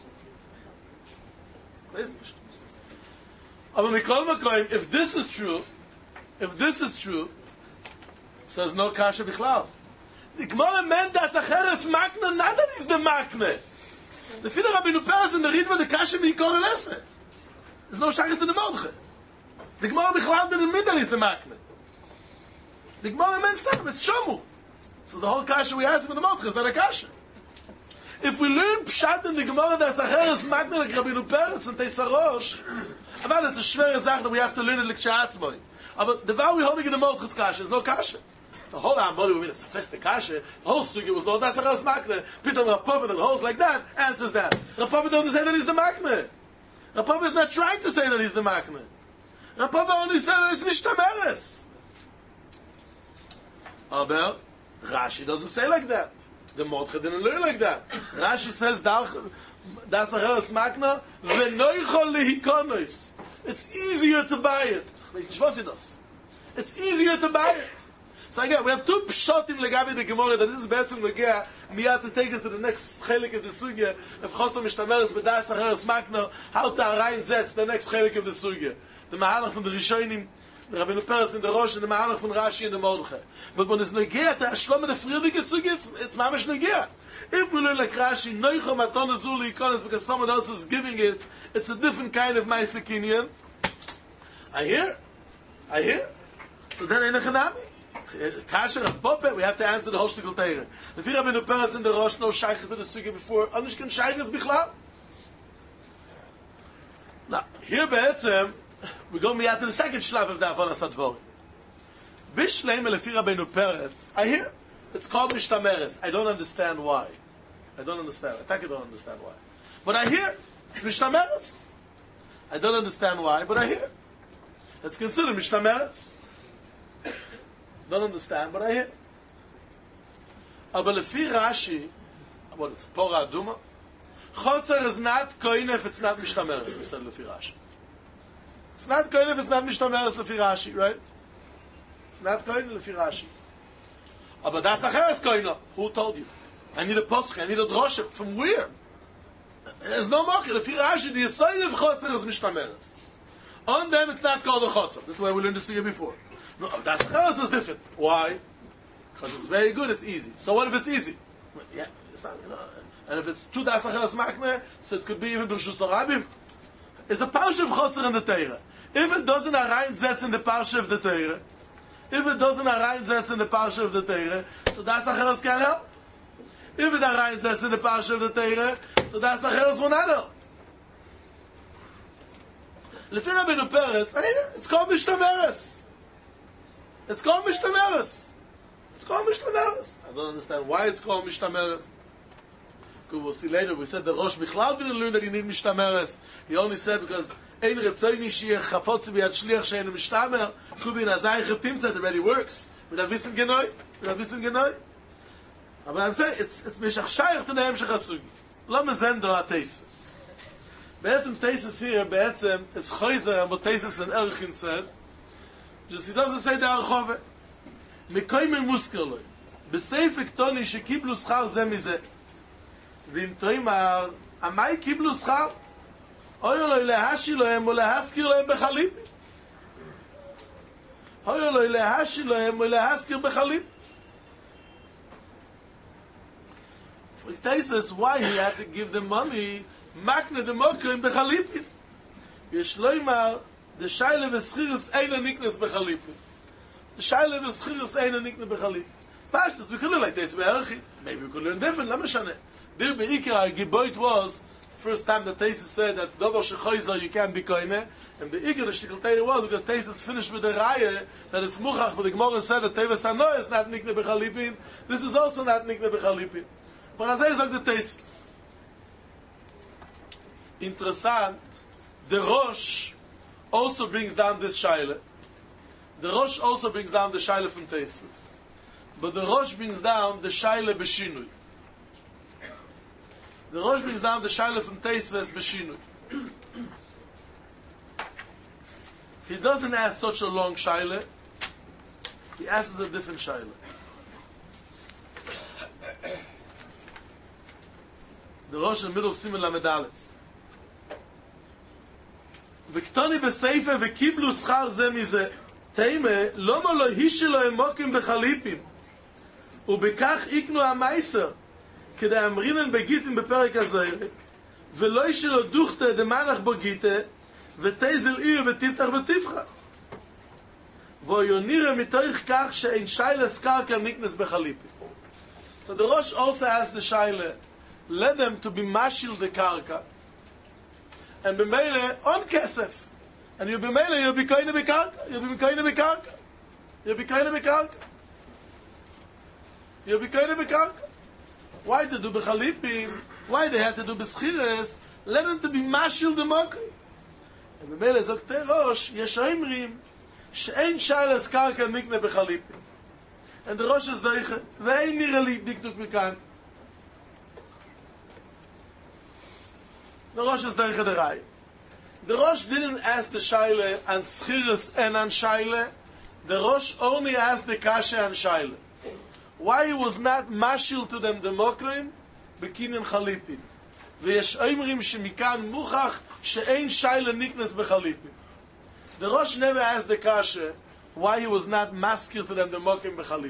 If this is true, says no kasha bichlal. The Gemara meant das acheres makna, not that he's the makna. The Fida Rabbeinu Peretz in the Ritva, the kasha b'ikor elese. There's no shaykhs to the Mordche. The Gemara bichlal didn't mean that he's the makna. The Gemara meant stuff, it's shomu. So the whole kasha we ask for the Mordche is not a kasha. If we learn pshat in the Gemara das acheres makna like Rabbeinu Peretz and Teisarosh, but it's a schwere Sache that we have to learn it like Shahatzboy. But the vow we holding in the Mordche's kasha is no kasha. The whole Amboli will mean it's a feste kasha. The whole sugi was no das acheres makna. Peter Rapapa that holds like that answers that. Rapapa doesn't say that he's the makna. Rapapa is not trying to say that he's the makna. Rapapa only said that it's mishtameres. Aber Rashi doesn't say like that. The Mordche didn't learn like that. Rashi says das acheres makna v'noichol lehikonos. It's easier to buy it. It's easier to buy it. So again, we have two pshotim legabi the Gemara that this is betzim legea miyat to take us to the next chelik of the sugya of Chotzer Mishtameres b'das acheres makna, how to arayin zetz the next chelik of the sugya. The Mahalach from the Rishonim, the Rabbeinu Peretz in the Rosh, and the Mahalach from Rashi in the Mordche. But when it's negea to Hashlom and the Friedige sugya, it's mamish negea. If we learn like Rashi, noicho maton azul ikonos because someone else is giving it, it's a different kind of ma'aseh kinyan. I hear. So then in a chanami. Kasher of Pope, we have to answer the Hoshtikul Teire. The Fira Rabbeinu Peretz in the Rosh, no shaykhs to the sugi before, Anishkan shaykhs bichlal. Now, here be'etzem, we go miyat to the second shlav of the Avonas HaDvorim. Bishleim el Fira Rabbeinu Peretz, I hear. It's called Mishtameres. I don't understand why. I don't understand. I think I don't understand why. But I hear it's Mishtameres. I don't understand why, but I hear. It's considered Mishtameres. Don't understand, but I hear. Aber lefi Rashi, what it's Pora Aduma, Chotzer is not koine if it's not Mishtameres, we said lefi Rashi. It's not koine if it's not Mishtameres lefi Rashi, right? It's not koine lefi Rashi. Aber das acheres koine. Who told you? I need a posuk, I need a droshe. From where? There's no mocker. Lefi Rashi, the Yisrael of Chotzer is Mishtameres. On them it's not called a Chotzer. This is why we learned this here before. No, das acheres is different. Why? Because it's very good, it's easy. So what if it's easy? Yeah, it's not, and if it's two das acheres makne, so it could be even B'Rshus HaRabim. It's a parsha of Chotzer in the Torah. If it doesn't reinsetz in the parsha of the Torah, if it doesn't reinsetz in the parsha of the Torah, so das acheres can help. If it reinsetz in the parsha of the Torah, so das acheres will not help. Lefi Rabbeinu Peretz, it's called Mishtameres. It's called Mishtameres. It's called Mishtameres. I don't understand why it's called Mishtameres. We'll see later. We said the Rosh Bichlal didn't learn that you need Mishtameres. He only said because Ein Retzoini Shiach Chafotzi B'Yad Shliach She'enu Mishtamer could be in Azayich Pimtzat. It already works. With a Wissen Genoi. But I'm saying it's Mishach Shayach to the Hemshech HaSugi. Lo mezendo ha-Teisves. Be'etzem Teisves here, Be'etzem is Choyzer and what Teisves and Erchin said. Just he doesn't say the Archove. Mekoymen Muskerloi. בסייף קטוני שקיבלו שכר זה מזה. ואם תאמר, המאי קיבלו שכר? אוי אלוהי להשי להם או להזכיר להם בחליפים. אוי אלוהי להשי להם או להזכיר בחליפים. It says why he had to give them money, makne the mokim bechalipim. Yeshloimar, the shayle v'schiris eina niknes bechalipim. The shayle v'schiris eina niknes bechalipim. Pashtas, we could learn like this. Maybe we could learn different. Let me show you. There beikar giboit was first time that Taisus said that dover shechoizer you can't be koine, and the ikar shtikol teir was because Taisus finished with the raya that it's muchach, but the Gemara said that Teves Hanoah is not nikne bechalipim. This is also not nikne bechalipim. But as I said, the Taisus. Interessant. The Rosh also brings down this shaila. The Rosh also brings down the shaila from Taisus. But the Rosh brings down the shaila b'shinui. The Rosh brings down the shaila from Taisus b'shinui. He doesn't ask such a long shaila. He asks a different shaila. The Rosh in the middle of Siman Lamed Aleph. V'ktoni b'seifa v'kiblu schar ze mize. Teime, loma lo hishilo emokim b'chalipim. ובכך יקנו המייסר כדי אמרינן בגיטים בפרק הזוירק ולא ישלו דוכתה דמנח בגיטה ותזל עיר ותפתח ותפחה ויונירה מתוך כך שאין שיילס קרקע נקנס בחליפים. So the Rosh also asked the Shaila, let them to be mashil the karka and b'meile on kesef and you b'meile you'll be koine b'karka you'll be koine b'karka you'll be koine b'karka. You'll be kind of a karka. Why to do bechalipim? Why they had to do beschires? Let them to be mashil the mokai. And the Mele Zok Rosh yesh oimrim she'ein shaylas karka nikne bechalipim. And the Rosh is deiche ve'ein nirali dikduk mikan. The Rosh is deiche the Rai. The Rosh didn't ask the shayle and schires and an shayle. The Rosh only asked the kasha and shayle. Why he was not mashil to them the mokrim bekinin chalipim veyesh oimrim shemikan muchach she'ein shayla niknes bechalipim. The Rosh never asked the kasha why he was not maskil to them the mokrim bechalipim.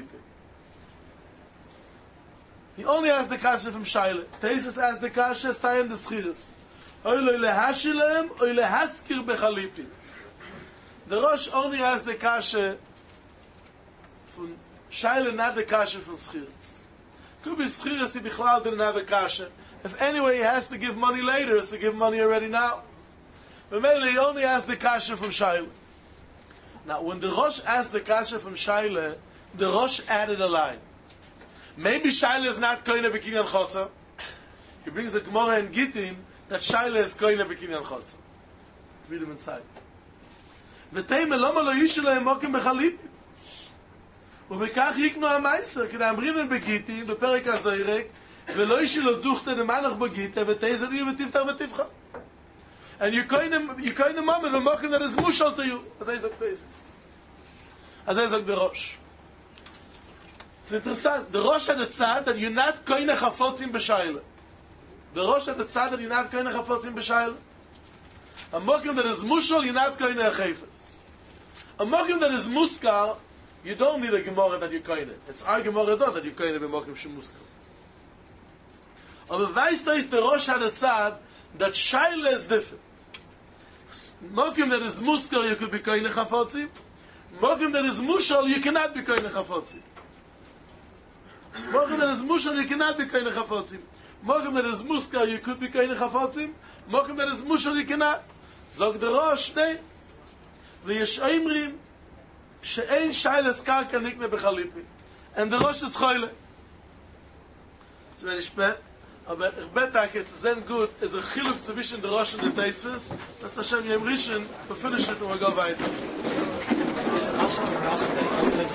He only asked the kasha from shayla. Taisus asked the kasha sayin the schiris oy lo lehashilem oy lehaskir bechalipim. The Rosh only asked the kasha from Shaila not the kasha from schiris. Could be schiris he bichlal didn't have a kasha. If anyway he has to give money later, so give money already now. But mainly he only asked the kasha from Shaila. Now when the Rosh asked the kasha from Shaila, the Rosh added a line. Maybe Shaila is not koine b'kinyan chotza. He brings the Gemara in Gittin that Shaila is koine b'kinyan chotza. Read him inside. ותימה למה לא אישו להם מוקים בחליפים ובכך יקנו המייסר כדי אמרינו בגיטין בפרק הזוירק ולא אישו לו דוכתא דמנח בגיטה ותיזה לי ותפתח ותפחה and you kind of moment and mocking that is mushal to you as I said the Rosh. It's interessant. The Rosh had the tzad that you're not koine chafotzim b'shayla. The Rosh had the tzad that you're not koine chafotzim b'shayla. A mocking that is mushal, you're not koine chayfetz. A mocking that is muskar, you don't need a gemara that you koine. It's our gemara that you koine b'mocking shemuskar. Aber weißt du, the Rosh had the tzad that shayla is different. Mocking that is muskar, you could be koine chafotzim. Mocking that is mushal, you cannot be koine chafotzim. Mocking that is mushal, you cannot be koine chafotzim. Mocking that is muskar, you could be koine chafotzim. Mocking that is mushal, you cannot. Zog the Rosh, nein. V'yesh oimrim, she'ein shaylas karka nikne b'chalipin. And the Rosh is choyle. It's very spät. Aber ich bete, it's then good, is a chiluk zwischen the Rosh and the Teisves. That's Hashem Yom Rishon, we finish it and we'll go weiter.